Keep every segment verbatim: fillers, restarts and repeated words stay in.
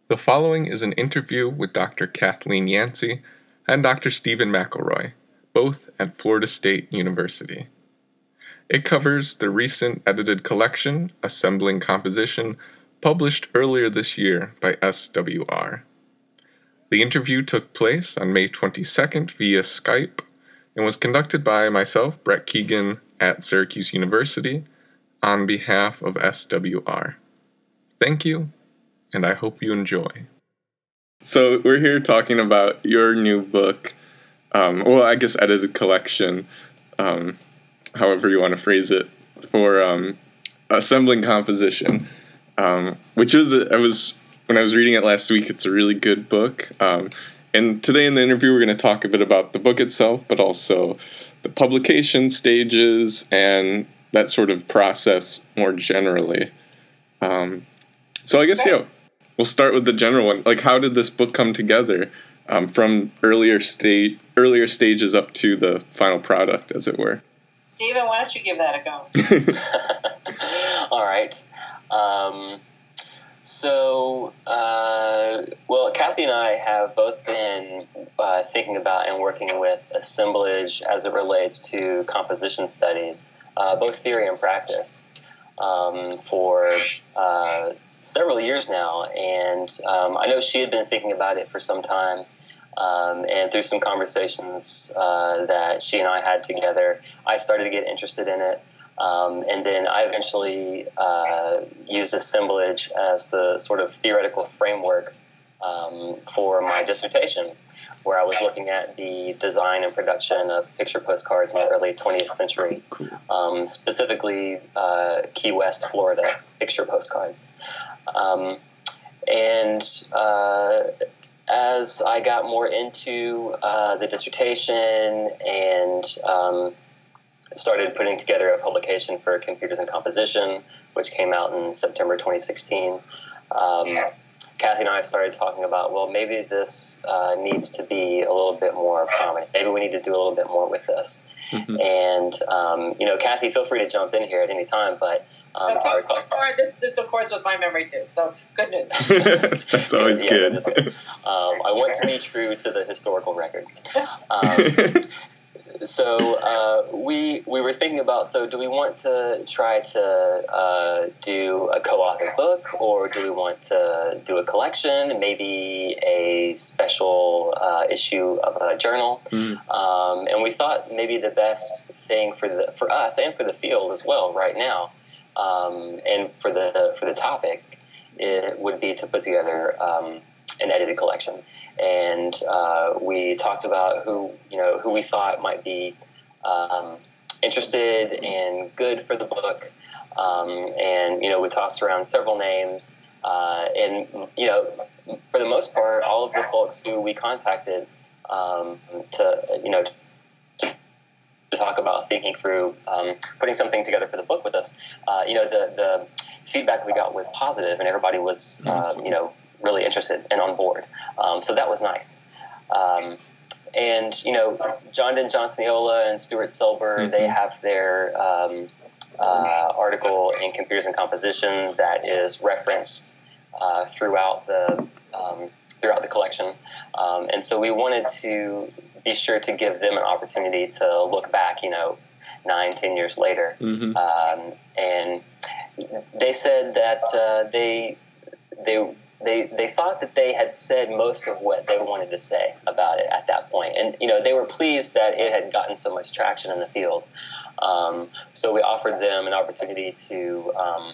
The following is an interview with Doctor Kathleen Yancey and Doctor Stephen McElroy, both at Florida State University. It covers the recent edited collection, Assembling Composition, published earlier this year by S W R. The interview took place on May twenty-second via Skype and was conducted by myself, Brett Keegan, at Syracuse University, on behalf of S W R. Thank you, and I hope you enjoy. So we're here talking about your new book, um, well, I guess edited collection, um, however you want to phrase it, for um, Assembling Composition, um, which is, a, I was, when I was reading it last week, it's a really good book. Um, and today in the interview, we're going to talk a bit about the book itself, but also the publication stages and that sort of process more generally. Um, so I guess, yeah, we'll start with the general one. Like, how did this book come together um, from earlier state, earlier stages up to the final product, as it were? Stephen, why don't you give that a go? All right. Um, so, uh, well, Kathy and I have both been uh, thinking about and working with assemblage as it relates to composition studies, uh, both theory and practice, um, for uh, several years now. And um, I know she had been thinking about it for some time. Um, and through some conversations uh, that she and I had together, I started to get interested in it. Um, and then I eventually uh, used assemblage as the sort of theoretical framework um, for my dissertation, where I was looking at the design and production of picture postcards in the early twentieth century, um, specifically uh, Key West, Florida picture postcards. Um, and uh, as I got more into uh, the dissertation and um, started putting together a publication for Computers and Composition, which came out in September twenty sixteen, um, Kathy and I started talking about, well, maybe this uh, needs to be a little bit more prominent. Maybe we need to do a little bit more with this. Mm-hmm. And, um, you know, Kathy, feel free to jump in here at any time, but... Um, so, so far, this, this accords with my memory, too, so good news. That's always yeah, good. um, I want to be true to the historical record. Um, so uh, we we were thinking about, so do we want to try to uh, do a co-authored book, or do we want to do a collection, maybe a special uh, issue of a journal? Mm. Um, and we thought maybe the best thing for the for us and for the field as well right now, um, and for the for the topic, it would be to put together um, an edited collection. And uh, we talked about who, you know, who we thought might be um, interested and good for the book. Um, and, you know, we tossed around several names. Uh, and, you know, for the most part, all of the folks who we contacted um, to, you know, to, to talk about thinking through um, putting something together for the book with us, uh, you know, the, the feedback we got was positive, and everybody was, uh, you know, really interested and on board. Um, so that was nice. Um, and, you know, John Den Johnson-Eola and Stuart Silber, mm-hmm. they have their um, uh, article in Computers and Composition that is referenced uh, throughout the um, throughout the collection. Um, and so we wanted to be sure to give them an opportunity to look back, you know, nine, ten years later. Mm-hmm. Um, and they said that uh, they they They they thought that they had said most of what they wanted to say about it at that point. And, you know, they were pleased that it had gotten so much traction in the field. Um, so we offered them an opportunity to um,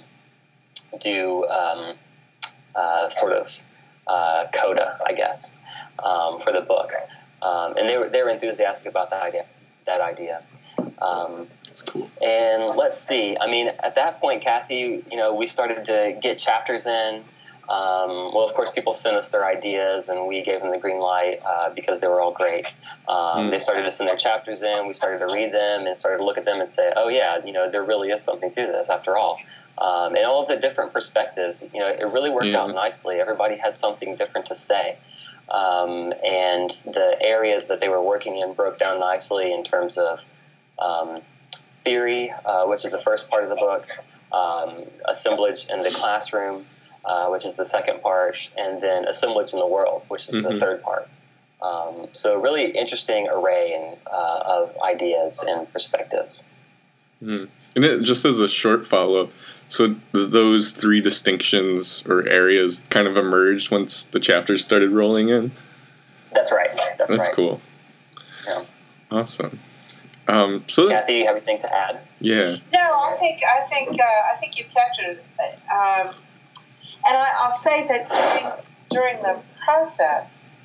do um, uh, sort of uh, coda, I guess, um, for the book. Um, and they were, they were enthusiastic about that idea. That idea. Um, and let's see. I mean, at that point, Kathy, you know, we started to get chapters in. Um, well, of course, people sent us their ideas, and we gave them the green light uh, because they were all great. Um, mm. They started to send their chapters in. We started to read them and started to look at them and say, oh, yeah, you know, there really is something to this after all. Um, and all of the different perspectives, you know, it really worked yeah. out nicely. Everybody had something different to say. Um, and the areas that they were working in broke down nicely in terms of um, theory, uh, which is the first part of the book, um, assemblage in the classroom, uh, which is the second part, and then Assemblage in the World, which is mm-hmm. the third part. Um, so really interesting array and, uh, of ideas and perspectives. Mm. And it, just as a short follow-up, so th- those three distinctions or areas kind of emerged once the chapters started rolling in? That's right. That's, That's right. cool. Yeah. Awesome. Um, so Kathy, you have anything to add? Yeah. No, I think I think uh, I think you captured it. Um, and I, I'll say that during during the process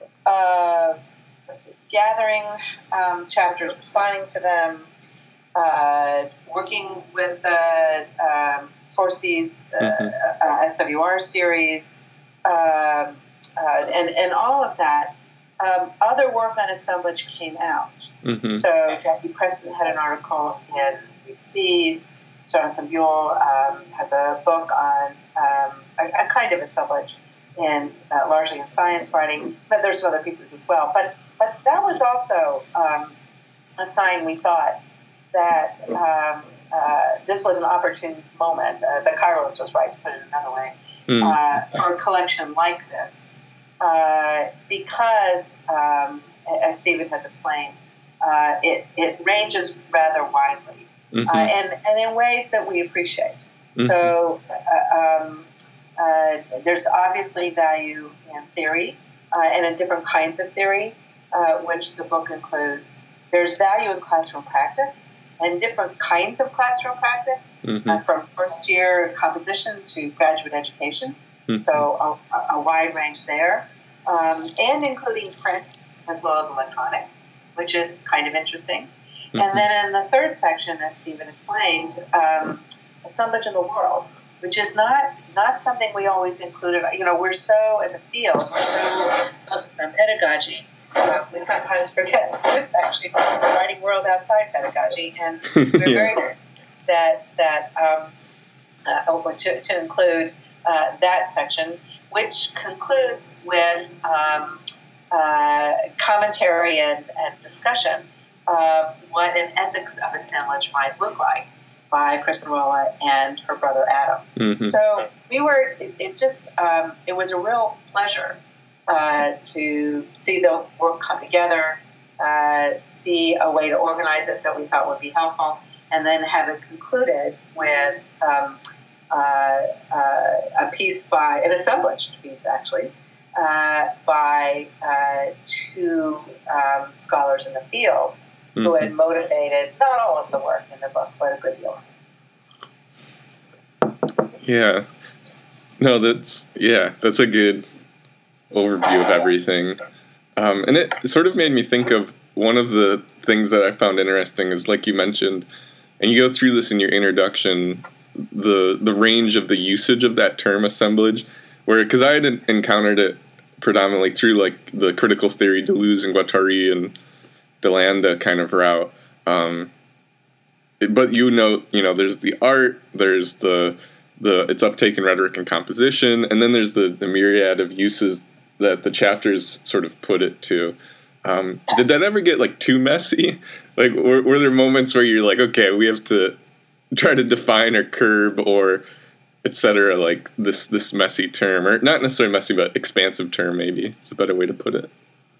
of gathering um, chapters, responding to them, uh, working with the um, four C's uh, mm-hmm. uh, S W R series, um, uh, and and all of that. Um, other work on assemblage came out. Mm-hmm. So Jackie Preston had an article in B C's. Jonathan Buell um, has a book on um, a, a kind of assemblage, in uh, largely in science writing. But there's some other pieces as well. But but that was also um, a sign, we thought, that um, uh, this was an opportune moment. Uh, the Kairos was right, to put it another way, mm. uh, for a collection like this. Uh, because, um, as Stephen has explained, uh, it, it ranges rather widely, mm-hmm. uh, and, and in ways that we appreciate. Mm-hmm. So uh, um, uh, there's obviously value in theory uh, and in different kinds of theory, uh, which the book includes. There's value in classroom practice and different kinds of classroom practice, mm-hmm. uh, from first year composition to graduate education. Mm-hmm. So a, a wide range there, um, and including print as well as electronic, which is kind of interesting. Mm-hmm. And then in the third section, as Stephen explained, um, assemblage in the world, which is not not something we always included. You know, we're so, as a field, we're so focused on pedagogy, uh, we sometimes forget this actually writing world outside pedagogy, and we're yeah. very that that um, uh, to, to include. Uh, that section, which concludes with um, uh, commentary and, and discussion of what an ethics of assemblage might look like by Kristen Rolla and her brother Adam. Mm-hmm. So we were, it, it just, um, it was a real pleasure uh, to see the work come together, uh, see a way to organize it that we thought would be helpful, and then have it concluded with um, Uh, uh, a piece by, an assemblaged piece actually, uh, by uh, two um, scholars in the field mm-hmm. who had motivated not all of the work in the book, but a good deal. Yeah. No, that's, yeah, that's a good overview of everything. Um, and it sort of made me think of one of the things that I found interesting is, like you mentioned, and you go through this in your introduction, the the range of the usage of that term assemblage, where, because I had encountered it predominantly through like the critical theory Deleuze and Guattari and DeLanda kind of route, um, it, but you know you know there's the art, there's the the its uptake in rhetoric and composition, and then there's the the myriad of uses that the chapters sort of put it to. Um, did that ever get like too messy? Like were, were there moments where you're like, okay, we have to try to define or curb or et cetera, like this this messy term, or not necessarily messy, but expansive term, maybe is a better way to put it.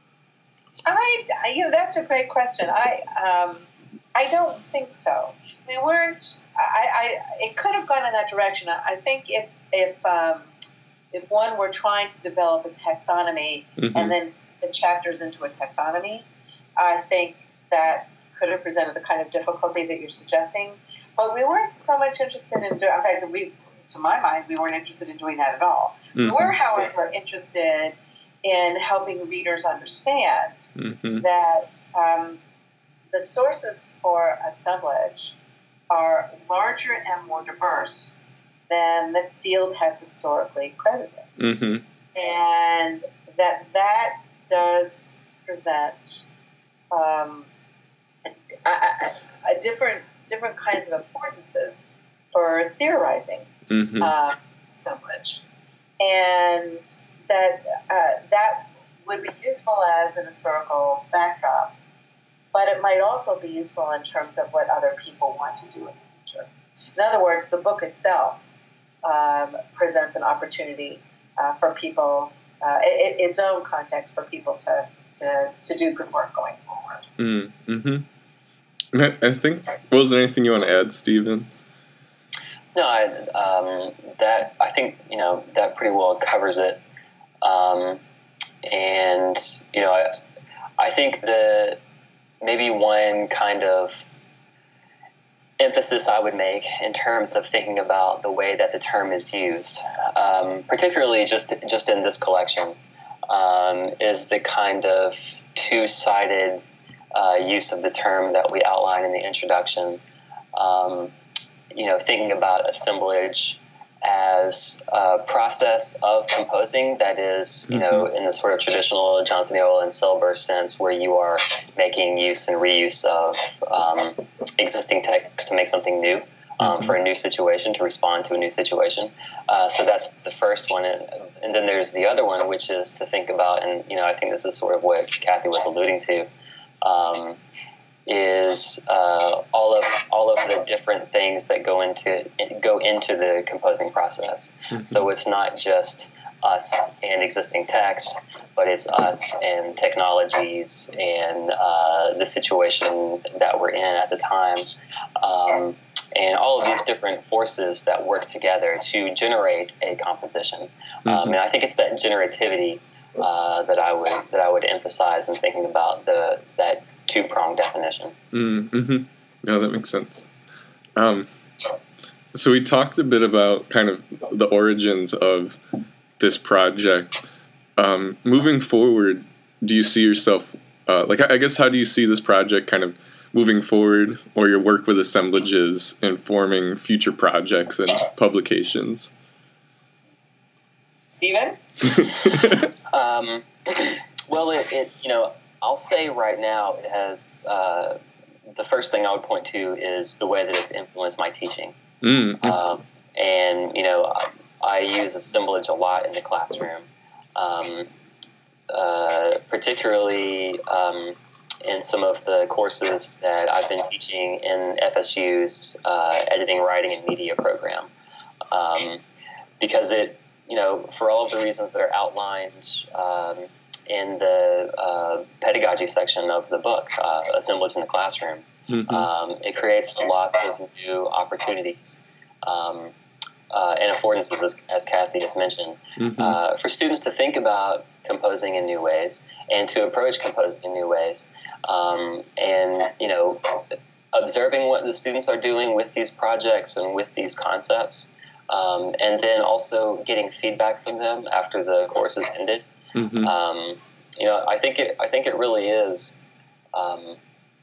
I, you know, that's a great question. I um, I don't think so. We weren't. I, I it could have gone in that direction. I think if if um, if one were trying to develop a taxonomy mm-hmm. and then the chapters into a taxonomy, I think that could have presented the kind of difficulty that you're suggesting. But we weren't so much interested in doing, in fact, we, to my mind, we weren't interested in doing that at all. Mm-hmm. We were, however, interested in helping readers understand mm-hmm. that um, the sources for assemblage are larger and more diverse than the field has historically credited. Mm-hmm. And that that does present um, a, a, a different different kinds of affordances for theorizing mm-hmm. uh, assemblage, and that uh, that would be useful as an historical backdrop, but it might also be useful in terms of what other people want to do in the future. In other words, the book itself um, presents an opportunity uh, for people, uh, it, its own context for people to, to, to do good work going forward. Mm, mm-hmm. I, I think, was there anything you want to add, Stephen? No, I, um, that, I think, you know, that pretty well covers it. Um, and, you know, I, I think the, maybe one kind of emphasis I would make in terms of thinking about the way that the term is used, um, particularly just just in this collection, um, is the kind of two-sided uh, use of the term that we outline in the introduction. Um, you know, thinking about assemblage as a process of composing that is, you know, in the sort of traditional Johnson Ayala and Silber sense, where you are making use and reuse of um, existing text to make something new, um, mm-hmm. for a new situation, to respond to a new situation. Uh, so that's the first one. And, and then there's the other one, which is to think about, and, you know, I think this is sort of what Kathy was alluding to, um, is uh, all of all of the different things that go into go into the composing process. Mm-hmm. So it's not just us and existing text, but it's us and technologies and uh, the situation that we're in at the time, um, and all of these different forces that work together to generate a composition. Mm-hmm. Um, and I think it's that generativity Uh, that I would that I would emphasize in thinking about the that two pronged definition. Mm-hmm. Yeah, that makes sense. Um, so we talked a bit about kind of the origins of this project. Um, moving forward, do you see yourself uh, like I guess how do you see this project kind of moving forward, or your work with assemblages informing future projects and publications? Stephen? um, well, it, it, you know, I'll say right now it has, uh, the first thing I would point to is the way that it's influenced my teaching. Mm, um, and, you know, I, I use assemblage a lot in the classroom, um, uh, particularly um, in some of the courses that I've been teaching in F S U's uh, editing, writing, and media program. Um, because it, you know, for all of the reasons that are outlined um, in the uh, pedagogy section of the book, uh, Assemblage in the Classroom, mm-hmm. um, it creates lots of new opportunities um, uh, and affordances, as, as Kathy has mentioned, mm-hmm. uh, for students to think about composing in new ways and to approach composing in new ways. Um, and, you know, observing what the students are doing with these projects and with these concepts. Um, and then also getting feedback from them after the course is ended. Mm-hmm. Um, you know, I think it. I think it really is. Um,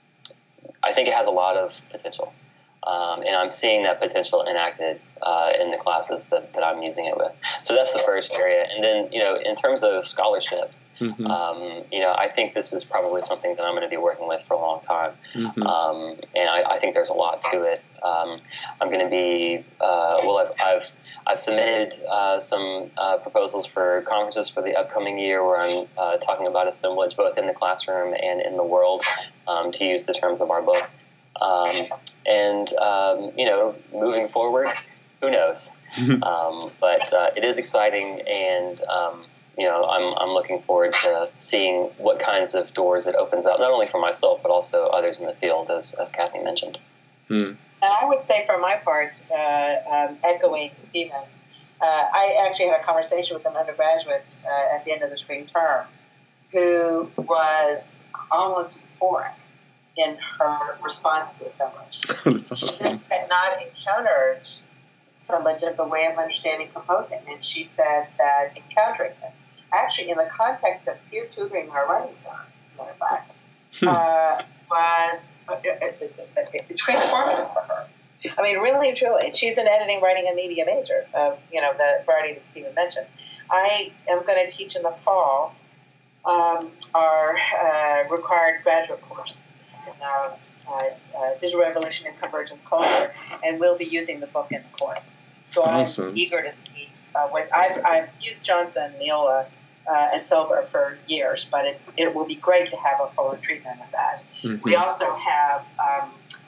I think it has a lot of potential, um, and I'm seeing that potential enacted uh, in the classes that, that I'm using it with. So that's the first area. And then, you know, in terms of scholarship, mm-hmm. um, you know, I think this is probably something that I'm going to be working with for a long time. Mm-hmm. Um, and I, I think there's a lot to it. Um, I'm going to be, uh, well, I've, I've, I've submitted uh, some uh, proposals for conferences for the upcoming year where I'm uh, talking about assemblage both in the classroom and in the world, um, to use the terms of our book. Um, and, um, you know, moving forward, who knows? um, but uh, it is exciting, and, um, you know, I'm, I'm looking forward to seeing what kinds of doors it opens up, not only for myself, but also others in the field, as, as Kathy mentioned. Hmm. And I would say, for my part, uh, um, echoing Stephen, uh, I actually had a conversation with an undergraduate uh, at the end of the spring term who was almost euphoric in her response to assemblage. That's awesome. She just had not encountered assemblage as a way of understanding composing, and she said that encountering it, actually in the context of peer tutoring her writing science, as a matter of fact, uh, was uh, uh, uh, transformative for her. I mean, really, truly. And she's an editing, writing, and media major, uh, you know, the variety that Stephen mentioned. I am going to teach in the fall um, our uh, required graduate course in our uh, uh, Digital Revolution and Convergence Culture, and we'll be using the book in the course. So awesome. I'm eager to see uh, what I've, I've used Johnson, Neola, Uh, and Silber for years, but it's it will be great to have a fuller treatment of that. Mm-hmm. We also have um,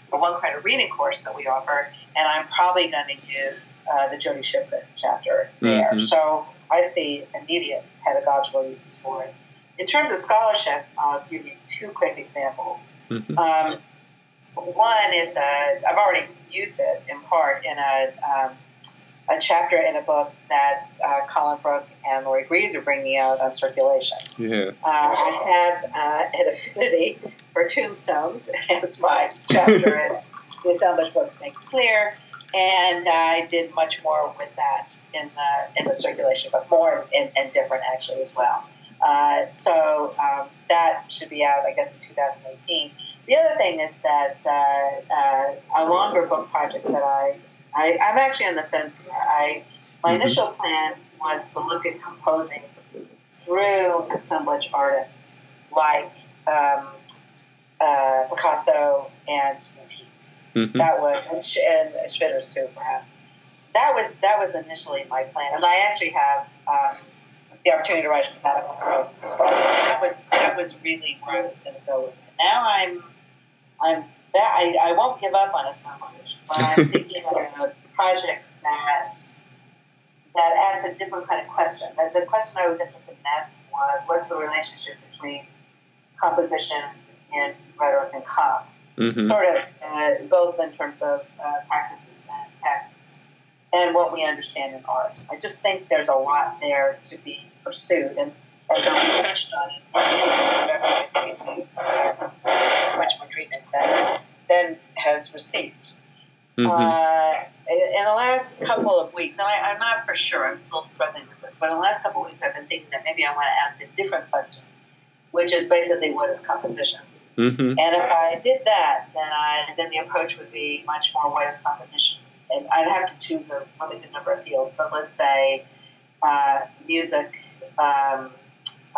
a one credit reading course that we offer, and I'm probably going to use uh, the Jody Shipman chapter there. Mm-hmm. So I see immediate pedagogical uses for it. In terms of scholarship, I'll give you two quick examples. Mm-hmm. Um, one is a, I've already used it in part in a um, a chapter in a book that uh, Colin Brooke and Lori Greaves are bringing out on circulation. Yeah. Uh, I have uh, an affinity for tombstones, as my chapter in the assemblage book makes clear, and I did much more with that in the in the circulation book, more and, and different actually as well. Uh, so um, that should be out, I guess, in two thousand eighteen. The other thing is that uh, uh, a longer book project that I, I I'm actually on the fence here. I my mm-hmm. initial plan was to look at composing through assemblage artists like um, uh, Picasso and Matisse. Mm-hmm. That was and, Sch- and Schwitters too, perhaps. That was that was initially my plan, and I actually have um, the opportunity to write a sabbatical prose as well. That was that was really where I was going to go with it. Now I'm I'm I, I won't give up on assemblage, but I'm thinking of a project that that asks a different kind of question. The, the question I was interested in asking was, what's the relationship between composition and rhetoric and comp? Mm-hmm. Sort of uh, both in terms of uh, practices and texts, and what we understand in art. I just think there's a lot there to be pursued, and as we touched on it, I think it needs much more treatment than, than has received. Mm-hmm. Uh, in the last couple of weeks, and I, I'm not for sure, I'm still struggling with this, but in the last couple of weeks I've been thinking that maybe I want to ask a different question, which is basically, what is composition? Mm-hmm. And if I did that, then I then the approach would be much more, what is composition? And I'd have to choose a limited number of fields, but let's say uh, music, um, uh,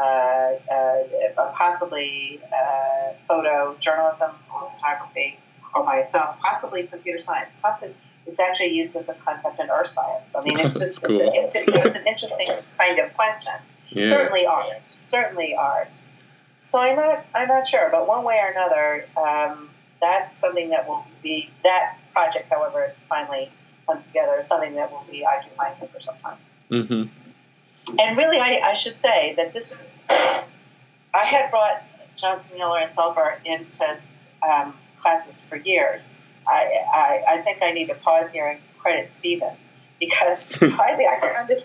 uh, possibly uh, photo, journalism, or photography, or by itself, possibly computer science. It's actually used as a concept in earth science. I mean, it's just cool. it's, an, it's an interesting kind of question. Yeah. Certainly art. Certainly art. So I'm not I'm not sure, but one way or another, um, that's something that will be that project. However, it finally comes together, is something that will be occupying me for some time. Mm-hmm. And really, I, I should say that this is. I had brought Johnson, Mueller, and Sulfur into um, classes for years. I, I I think I need to pause here and credit Stephen, because finally I found this.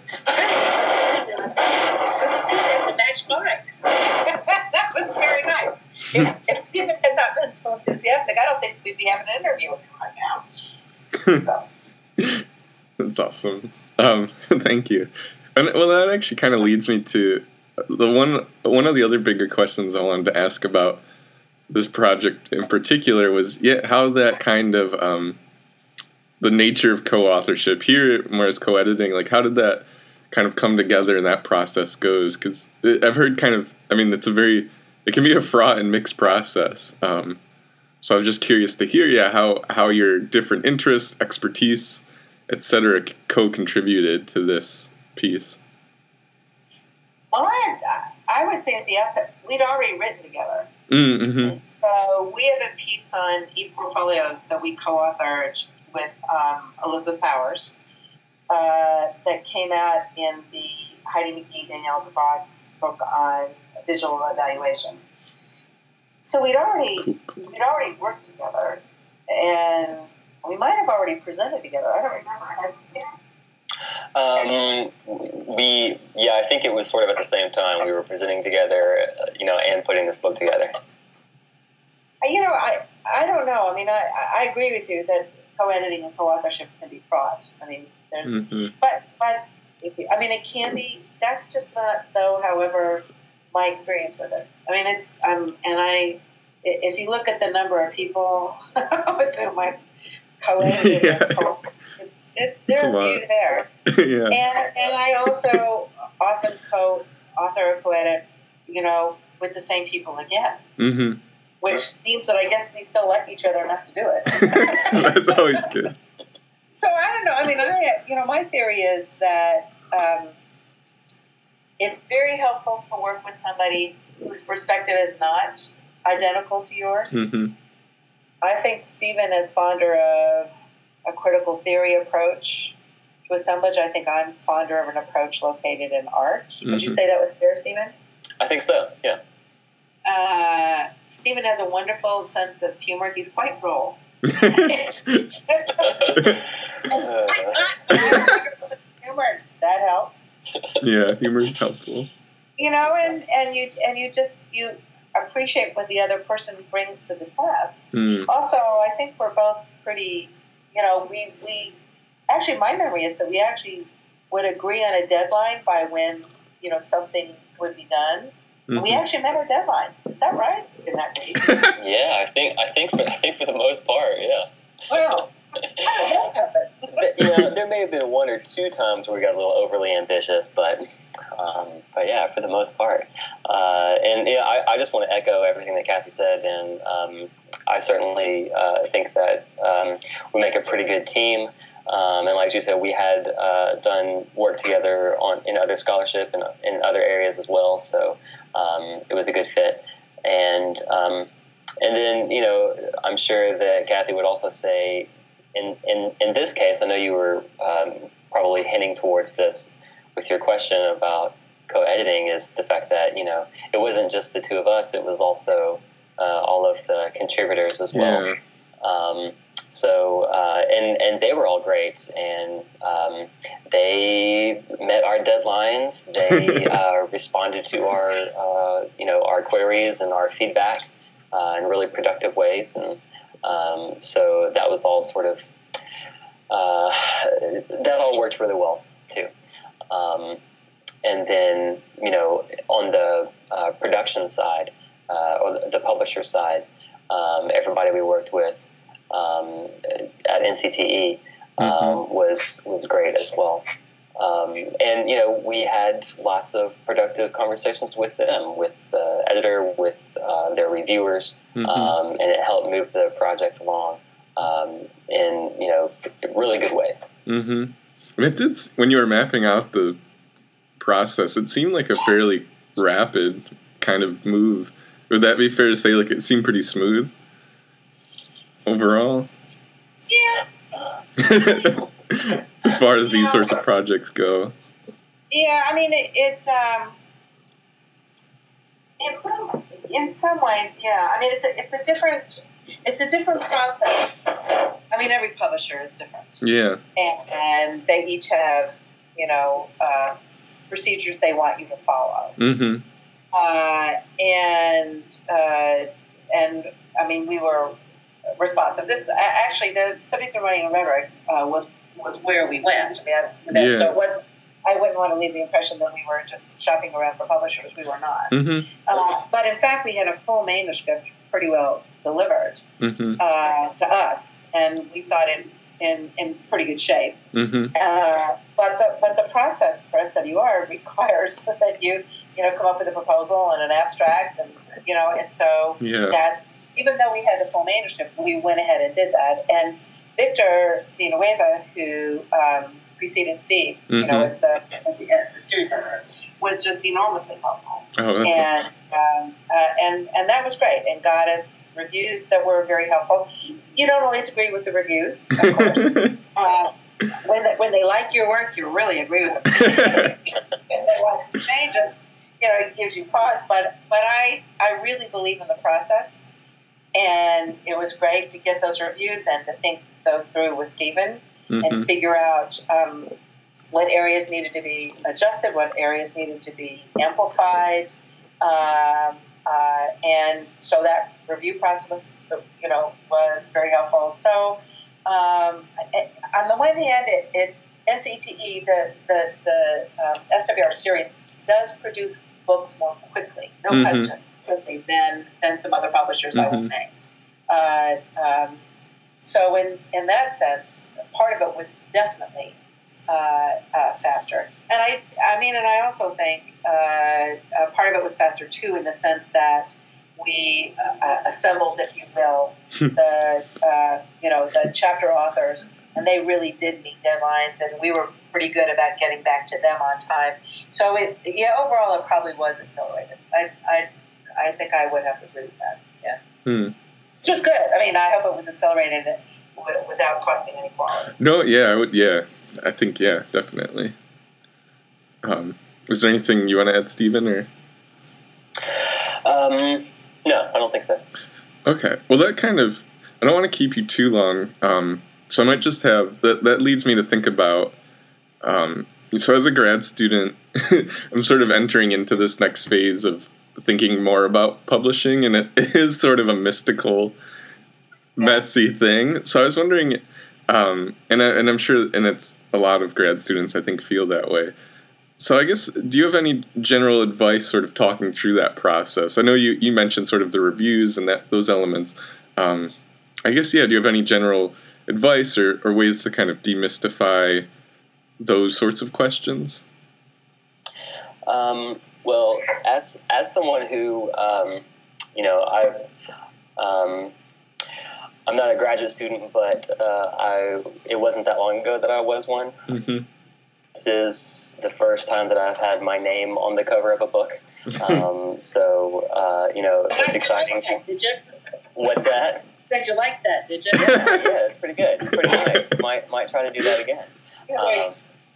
This is a match mine. That was very nice. If, if Stephen had not been so enthusiastic, I don't think we'd be having an interview with him right now. So. That's awesome. Um, thank you. And well, that actually kind of leads me to the one one of the other bigger questions I wanted to ask about this project in particular was yeah, how that kind of um, the nature of co-authorship here, whereas co-editing, like how did that kind of come together and that process goes? Because I've heard kind of, I mean, it's a very, it can be a fraught and mixed process. Um, so I'm just curious to hear, yeah, how, how your different interests, expertise, et cetera, co-contributed to this piece. Well, I, I would say at the outset, we'd already written together. Mm-hmm. So we have a piece on e-portfolios that we co-authored with um, Elizabeth Powers uh, that came out in the Heidi McGee, Danielle DeVos book on digital evaluation. So we'd already we'd already worked together, and we might have already presented together. I don't remember. I have to say. Um, we, yeah, I think it was sort of at the same time we were presenting together, you know, and putting this book together. You know, I, I don't know. I mean, I, I agree with you that co-editing and co-authorship can be fraught. I mean, there's, mm-hmm. but, but, if you, I mean, it can be, that's just not, though, however, my experience with it. I mean, it's, um, and I, if you look at the number of people with whom I've co-edited, yeah. co- It's, it, there are a few there. Yeah. And and I also often co-author or co-edit, you know, with the same people again. Mm-hmm. Which means that I guess we still like each other enough to do it. That's always good. So I don't know. I mean, I you know, my theory is that um, it's very helpful to work with somebody whose perspective is not identical to yours. Mm-hmm. I think Stephen is fonder of a critical theory approach to assemblage. I think I'm fonder of an approach located in art. Mm-hmm. Would you say that was fair, Stephen? I think so, yeah. Uh, Stephen has a wonderful sense of humor. He's quite droll. uh. Humor, that helps. Yeah, humor is helpful. You know, and, and you and you just you appreciate what the other person brings to the task. Mm. Also, I think we're both pretty. You know, we we actually my memory is that we actually would agree on a deadline by when you know something would be done. Mm-hmm. We actually met our deadlines. Is that right? In that case? Yeah, I think I think for, I think for the most part, yeah. Wow. How did that happen? You know, there may have been one or two times where we got a little overly ambitious, but um, but yeah, for the most part. Uh, and yeah, I, I just want to echo everything that Kathy said, and um, I certainly uh, think that um, we make a pretty good team. Um, and like you said, we had uh, done work together on in other scholarship and in other areas as well, so um, it was a good fit. And um, and then you know, I'm sure that Kathy would also say. In, in in this case, I know you were um, probably hinting towards this with your question about co-editing, is the fact that, you know, it wasn't just the two of us, it was also uh, all of the contributors as well. Yeah. Um, so, uh, and, and they were all great, and um, they met our deadlines, they uh, responded to our, uh, you know, our queries and our feedback uh, in really productive ways, and Um, so that was all sort of, uh, that all worked really well too. Um, and then, you know, on the uh, production side, uh, or the publisher side, um, everybody we worked with um, at N C T E um, mm-hmm. was was great as well. Um, and, you know, we had lots of productive conversations with them, with the editor, with uh, their reviewers, mm-hmm. um, and it helped move the project along um, in, you know, really good ways. Mm-hmm. And it did, when you were mapping out the process, it seemed like a fairly rapid kind of move. Would that be fair to say? Like, it seemed pretty smooth overall? Yeah. As far as these yeah. sorts of projects go. Yeah, I mean, it, it, um, it, in some ways, yeah. I mean, it's a, it's a different, it's a different process. I mean, every publisher is different. Yeah. And, and they each have, you know, uh, procedures they want you to follow. Mm-hmm. Uh, and, uh, and, I mean, we were responsive. This, actually, the Studies in Writing and Rhetoric uh, was was where we went. I mean, that's, that, yeah. So it wasn't, I wouldn't want to leave the impression that we were just shopping around for publishers. We were not. Mm-hmm. Uh, but in fact, we had a full manuscript pretty well delivered mm-hmm. uh, to us, and we thought in in, in pretty good shape. Mm-hmm. Uh, but the but the process for S W R requires that you you know come up with a proposal and an abstract, and you know, and so yeah. that even though we had the full manuscript, we went ahead and did that. And Victor Villanueva, who um, preceded Steve, mm-hmm. you know, as the, as the, as the series editor, was just enormously helpful. Oh, that's and, awesome. um, uh, and and that was great, and got us reviews that were very helpful. You don't always agree with the reviews, of course. uh, when they, when they like your work, you really agree with them. When they want some changes, you know, it gives you pause. But but I I really believe in the process, and it was great to get those reviews and to think those through with Stephen mm-hmm. and figure out um, what areas needed to be adjusted, what areas needed to be amplified, um, uh, and so that review process, you know, was very helpful. So um, it, on the one hand, it, it N C T E, the the the um, S W R series does produce books more quickly, no mm-hmm. question, quickly than than some other publishers mm-hmm. I would name. Uh, um, so in in that sense, part of it was definitely uh, uh, faster, and I I mean, and I also think uh, uh, part of it was faster too, in the sense that we uh, assembled, if you will, the uh, you know the chapter authors, and they really did meet deadlines, and we were pretty good about getting back to them on time. So it yeah, overall, it probably was accelerated. I I I think I would have to agree with that. Yeah. Hmm. which was good. I mean, I hope it was accelerated w- without costing any quality. No, yeah, I would, yeah, I think, yeah, definitely. Um, is there anything you want to add, Stephen, or? Um, no, I don't think so. Okay, well, that kind of, I don't want to keep you too long, um, so I might just have, that, that leads me to think about, um, so as a grad student, I'm sort of entering into this next phase of thinking more about publishing, and it is sort of a mystical, messy thing. So I was wondering, um, and, I, and I'm sure, and it's a lot of grad students, I think, feel that way. So I guess, do you have any general advice sort of talking through that process? I know you, you mentioned sort of the reviews and that those elements. Um, I guess, yeah, do you have any general advice or, or ways to kind of demystify those sorts of questions? Um, well, as as someone who, um, you know, I've, um, I'm not a graduate student, but uh, I it wasn't that long ago that I was one. Mm-hmm. This is the first time that I've had my name on the cover of a book. Um, so, uh, you know, it's exciting. Like that, did you? What's that? Said you liked that, did you? Yeah, yeah, it's pretty good. It's pretty nice. Might might try to do that again. Um,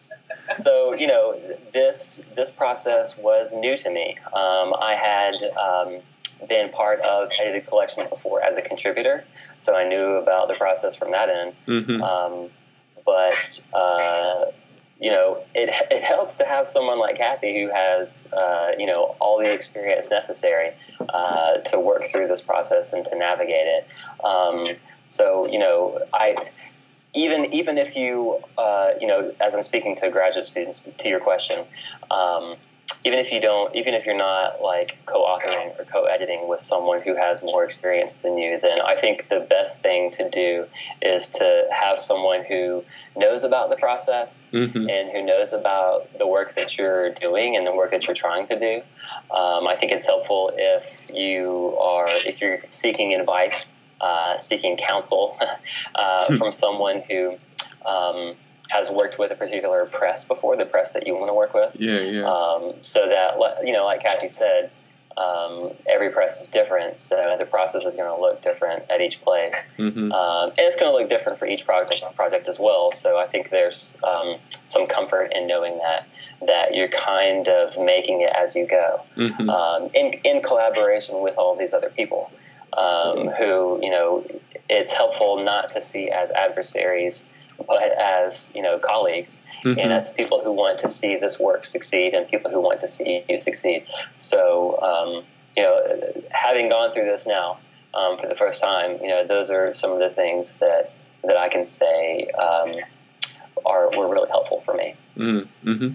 so, you know, this this process was new to me. Um, I had um, been part of edited collections before as a contributor, so I knew about the process from that end. Mm-hmm. Um, but uh, you know, it it helps to have someone like Kathy who has uh, you know, all the experience necessary uh, to work through this process and to navigate it. Um, so, you know, I. Even even if you, uh, you know, as I'm speaking to graduate students, to your question, um, even if you don't, even if you're not like co-authoring or co-editing with someone who has more experience than you, then I think the best thing to do is to have someone who knows about the process Mm-hmm. and who knows about the work that you're doing and the work that you're trying to do. Um, I think it's helpful if you are, if you're seeking advice, uh, seeking counsel uh, from someone who um, has worked with a particular press before, the press that you want to work with. Yeah, yeah. Um, so that, you know, like Kathy said, um, every press is different, so the process is going to look different at each place. Mm-hmm. Um, and it's going to look different for each project project as well. So I think there's um, some comfort in knowing that that you're kind of making it as you go, Mm-hmm. um, in in collaboration with all these other people, um, who, you know, it's helpful not to see as adversaries, but as, you know, colleagues, Mm-hmm. and as people who want to see this work succeed and people who want to see you succeed. So, um, you know, having gone through this now um, for the first time, you know, those are some of the things that, that I can say um, are were really helpful for me. Mm-hmm. And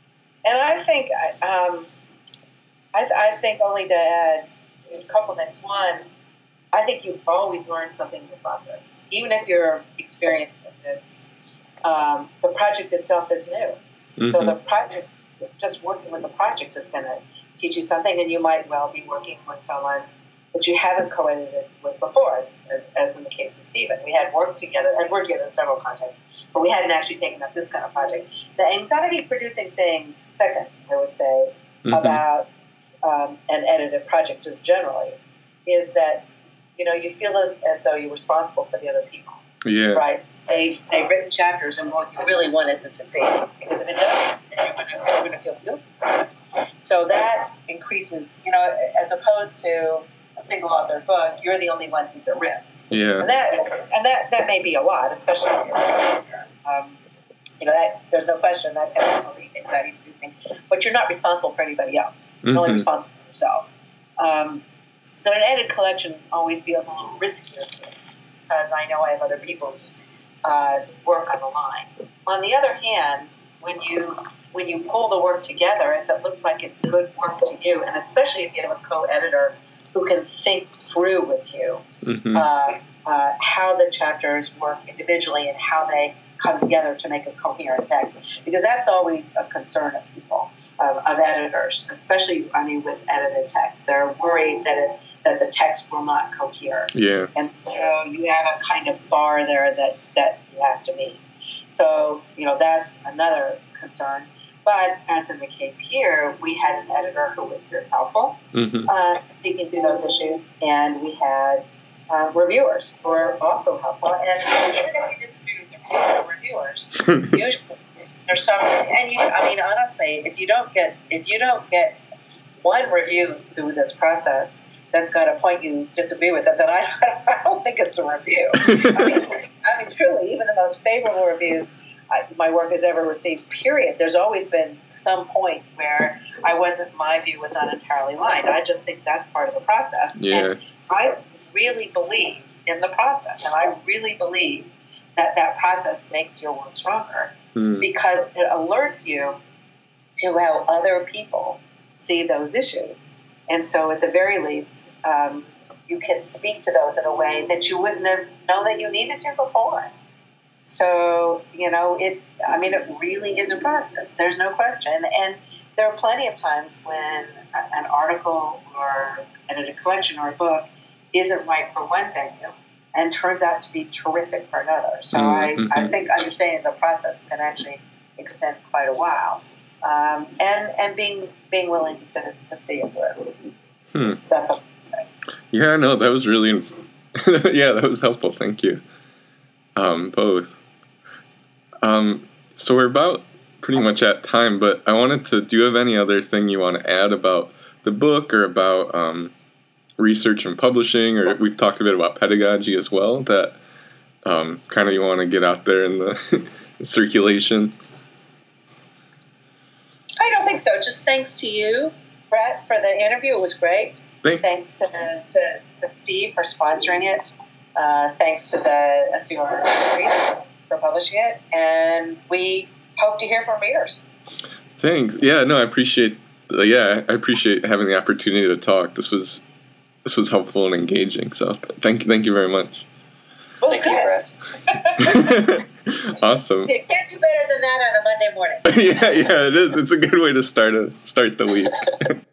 I think, um, I, th- I think only to add a couple things. One, I think you always learn something in the process, even if you're experienced with this. Um, the project itself is new. Mm-hmm. So the project, just working with the project is going to teach you something, and you might well be working with someone that you haven't co-edited with before, as in the case of Stephen. We had worked together, and worked together in several contexts, but we hadn't actually taken up this kind of project. The anxiety-producing thing, second, I would say, Mm-hmm. about um, an edited project just generally, is that, you know, you feel as though you're responsible for the other people. Yeah. Right. They they've written chapters and what you really wanted to succeed. Because if it doesn't, then you're gonna you're gonna feel guilty about it. So that increases, you know, as opposed to a single author book, you're the only one who's at risk. Yeah. And that is, and that, that may be a lot, especially if you're a junior. Um, you know, that there's no question that can also be anxiety producing. But you're not responsible for anybody else. You're Mm-hmm. only responsible for yourself. Um, so an edited collection always feels a little riskier, because I know I have other people's uh, work on the line. On the other hand, when you when you pull the work together, if it looks like it's good work to you, and especially if you have a co-editor who can think through with you Mm-hmm. uh, uh, how the chapters work individually and how they come together to make a coherent text, because that's always a concern of people, of, of editors, especially, I mean, with edited text. They're worried that it that the text will not cohere. Yeah. And so you have a kind of bar there that, that you have to meet. So, you know, that's another concern. But as in the case here, we had an editor who was very helpful, Mm-hmm. uh, speaking through those issues, and we had uh, reviewers who are also helpful. And even if you disagree with the reviewers, usually there's some. And you, I mean, honestly, if you don't get if you don't get one review through this process that's got a point you disagree with it, then I, I don't think it's a review. I mean, I mean, truly, even the most favorable reviews I, my work has ever received, period, there's always been some point where I wasn't, my view was not entirely aligned. I just think that's part of the process. Yeah. And I really believe in the process, and I really believe that that process makes your work stronger mm. because it alerts you to how other people see those issues. And so at the very least, um, you can speak to those in a way that you wouldn't have known that you needed to before. So, you know, it, I mean, it really is a process. There's no question. And there are plenty of times when an article or a collection or a book isn't right for one venue and turns out to be terrific for another. So mm-hmm. I, I think understanding the process can actually extend quite a while. Um, and and being being willing to, to see it through. Hmm. That's all I say. Yeah, no, that was really, inf- yeah, that was helpful. Thank you. Um, both. Um, so we're about pretty much at time, but I wanted to, do you have any other thing you want to add about the book or about um, research and publishing, or we've talked a bit about pedagogy as well, that um, kind of you want to get out there in the circulation? I don't think so. Just thanks to you, Brett, for the interview. It was great. Thanks. Thanks to, to, to Steve for sponsoring it. Uh, thanks to the S D R for publishing it. And we hope to hear from readers. Thanks. Yeah, no, I appreciate uh, yeah, I appreciate having the opportunity to talk. This was this was helpful and engaging. So th- thank thank you very much. Well, thank good. you, Brett. Awesome. You can't do better than that on a Monday morning. yeah, yeah, it is. It's a good way to start a start the week.